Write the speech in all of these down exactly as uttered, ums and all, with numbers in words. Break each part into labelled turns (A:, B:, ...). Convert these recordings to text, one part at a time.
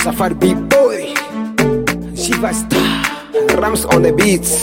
A: Safari Big Boy, Shiva Star, Rams on the beats.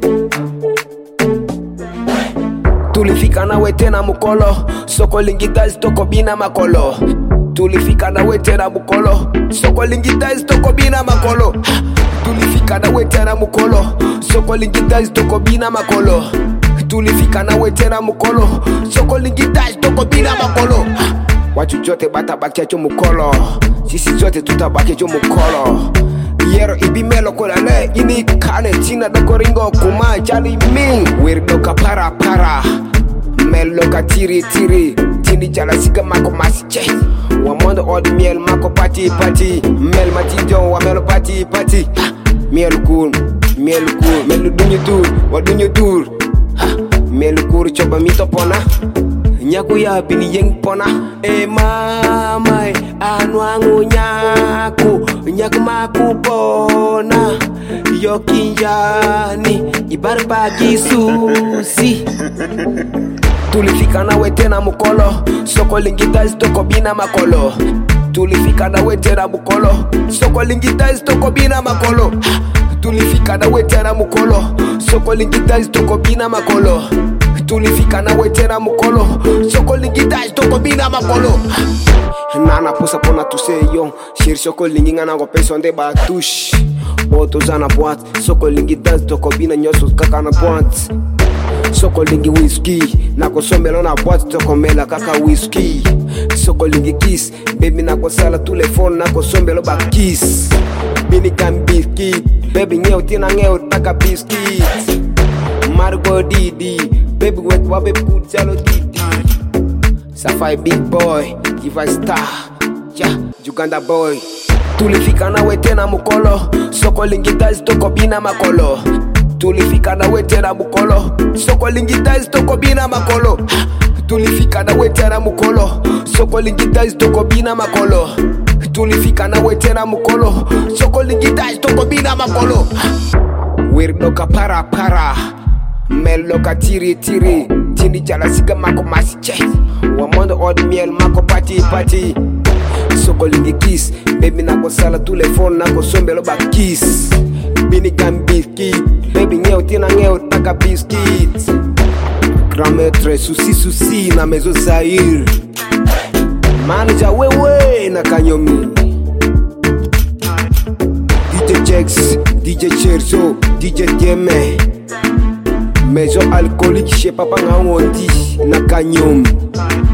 A: Tulifika nawe tena mukolo, soko lingitazi toko bina makolo. Tulifika nawe tena mukolo, soko lingitazi toko bina makolo. Tulifika nawe tena mukolo, soko lingitazi toko bina makolo. Tulifika nawe tena mukolo, soko lingitazi toko bina makolo. Watu jote batabaki cho mukolo, sisi jote tutabaki cho mukolo. Yero ibimelo kolale, ini kane tina doko ringo kuma jali ming. Wirdoka para para, meloka tiri tiri, tini jala siga mako masiche. Wamondo odi miel mako pati pati, mel matijo wa melo pati pati. Miel cool, miel cool, melu dunyo tour, wa dunyo tour. Melu cool choba mito pona, nyaku ya bini yeng pona. E mama anwangu nyaku, nyaku maku pona. Yokinjani ibarbagi susi. Tulifika nawe tena mukolo, soko lingitazi toko bina makolo. Tulifika nawe tena mukolo, soko lingitazi toko bina makolo. Tulifika nawe tena mukolo, soko lingitazi toko bina makolo. Tulifika nawe tena mukolo, soko lingitazi toko bina makolo. Nana posa pona tuseyo, shir soko linginga nango peso ande batush. Boto zana boat, soko lingitazi toko bina nyoso kaka na boat. Soko lingi whisky, nako somelo na boîte toko mela kaka whisky. Soko lingi kiss, baby nako sala telefone nako somelo ba kiss. Bini kan biscuit, baby ngeo tina ngeo taka biscuit. Margo Didi, baby wet wa baby good jalo Didi. Safari Big Boy, Shiva Star, yeah, Uganda boy. Tulifika nawe tena mukolo, soko lingitazi toko bina makolo. Tulifika nawe tena mukolo, soko lingitazi toko bina makolo. Tulifika nawe tena mukolo, soko lingitazi toko bina makolo. Tulifika nawe tena mukolo, soko lingitazi toko bina makolo. Wirdoka para para, meloka tiri tiri, tini jala siga mako masiche. Wamondo odi miel mako pati pati. Soko lingi kiss, baby nako sala telefone nako sombelo ba kiss. Bini kan biscuit, baby ngeo tina ngeo taka biscuit. Grametre susi susi na mezo Zaire. Manager wewe na kanyomi. D J Jex, D J Cherzo, D J Dieme. Mezo alcoolique chez papa ngawondi na kanyomi.